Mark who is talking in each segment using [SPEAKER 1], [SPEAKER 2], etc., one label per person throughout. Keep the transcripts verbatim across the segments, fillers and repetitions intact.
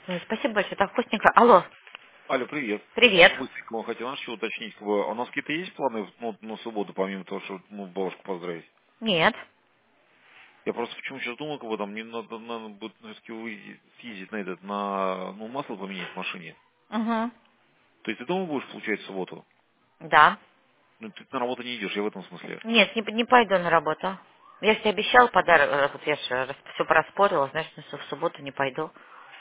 [SPEAKER 1] Ой, спасибо большое, так вкусненько. Алло,
[SPEAKER 2] Алло, привет.
[SPEAKER 1] привет.
[SPEAKER 2] Быстренько вам хотел знаешь, что уточнить. Как бы, а у нас какие-то есть планы ну, на субботу, помимо того, что ну, бабушку поздравить?
[SPEAKER 1] Нет.
[SPEAKER 2] Я просто почему сейчас думал, как бы там мне надо, надо будет все-таки выездить- съездить на этот, на ну, масло поменять в машине.
[SPEAKER 1] Угу.
[SPEAKER 2] То есть ты дома будешь получать в субботу?
[SPEAKER 1] Да.
[SPEAKER 2] Ну ты на работу не идешь, я в этом смысле.
[SPEAKER 1] Нет, не, не пойду на работу. Я же тебе обещала подарок, э, вот я же все проспорила, значит, что в субботу не пойду.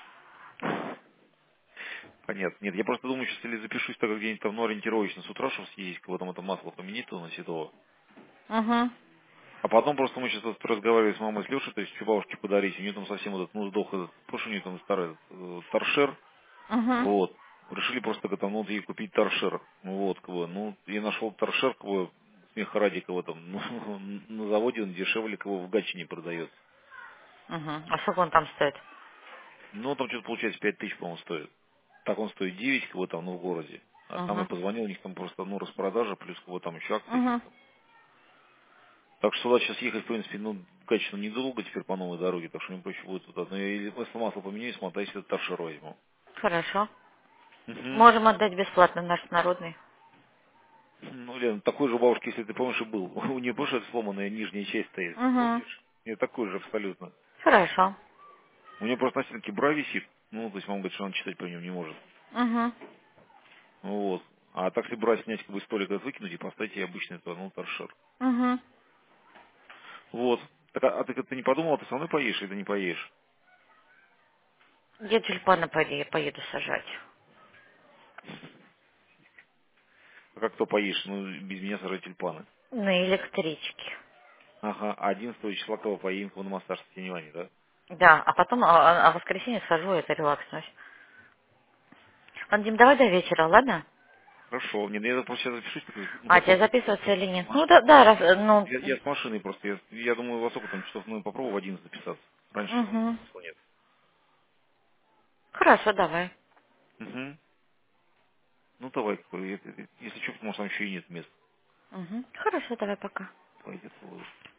[SPEAKER 2] Понятно. Нет, я просто думаю, сейчас или запишусь так где-нибудь там, ну, ориентировочно с утра, чтобы съездить, как бы там это масло поменять, то на седого.
[SPEAKER 1] Угу.
[SPEAKER 2] А потом просто мы сейчас вот разговаривали с мамой, с Лешей, то есть что бабушке подарить, у нее там совсем вот этот, ну, сдох этот, прошлый у нее там старый этот, э, торшер.
[SPEAKER 1] Угу.
[SPEAKER 2] Вот. Решили просто как там, ну, вот ей купить торшер. Вот, как бы, ну, я нашел торшер, как бы, смеха ради, кого там, ну, на заводе он дешевле, кого в Гатчине продается.
[SPEAKER 1] Угу. А сколько он там стоит?
[SPEAKER 2] Ну, там что-то получается пять тысяч, по-моему, стоит. Так он стоит девять, кого там, ну, в городе. А там я
[SPEAKER 1] Угу.
[SPEAKER 2] позвонил, у них там просто, ну, распродажа, плюс кого там еще акции
[SPEAKER 1] Угу.
[SPEAKER 2] есть. Так что сюда сейчас ехать, в принципе, ну, качественно недолго теперь по новой дороге, так что мне проще будет туда. Ну, я или если масло поменяю, смотаю, если это торшер возьму.
[SPEAKER 1] Хорошо.
[SPEAKER 2] Угу.
[SPEAKER 1] Можем отдать бесплатно наш народный.
[SPEAKER 2] Ну, Лен, такой же у бабушки, если ты помнишь, и был. У нее больше сломанная нижняя часть стоит.
[SPEAKER 1] Угу.
[SPEAKER 2] Помнишь? Не такой же абсолютно.
[SPEAKER 1] Хорошо.
[SPEAKER 2] У нее просто на стенке бра висит. Ну, то есть мама говорит, что она читать по нему не может.
[SPEAKER 1] Угу.
[SPEAKER 2] Ну, вот. А так если бра снять, как бы столик этот выкинуть и поставить ей обычный это, ну, торшер.
[SPEAKER 1] Угу.
[SPEAKER 2] Вот. Так, а, а ты как-то не подумала, ты со мной поедешь или ты не поедешь?
[SPEAKER 1] Я тюльпаны поеду, поеду сажать.
[SPEAKER 2] А как кто поедешь? Ну, без меня сажать тюльпаны.
[SPEAKER 1] На электричке.
[SPEAKER 2] Ага, а одиннадцатого числа кого поедем на массаж в Теневане, да?
[SPEAKER 1] Да, а потом, а, а- а в воскресенье схожу, это релакснусь. Ладно, Дим, давай до вечера, ладно?
[SPEAKER 2] Хорошо. Нет, я просто сейчас запишусь, так, ну,
[SPEAKER 1] А,
[SPEAKER 2] во
[SPEAKER 1] тебе
[SPEAKER 2] сколько?
[SPEAKER 1] записываться или
[SPEAKER 2] С
[SPEAKER 1] нет? Ну
[SPEAKER 2] маш-
[SPEAKER 1] да, да, раз, э, ну,
[SPEAKER 2] Я, я с машиной просто. Я, я думаю, во сколько там часов, ну, попробую в одиннадцать записаться. Раньше
[SPEAKER 1] угу.
[SPEAKER 2] смысла нет.
[SPEAKER 1] Хорошо, давай.
[SPEAKER 2] Угу. Ну давай, какой, если, если что, потому что там еще и нет мест.
[SPEAKER 1] Угу. Хорошо, давай, пока.
[SPEAKER 2] Пойдет.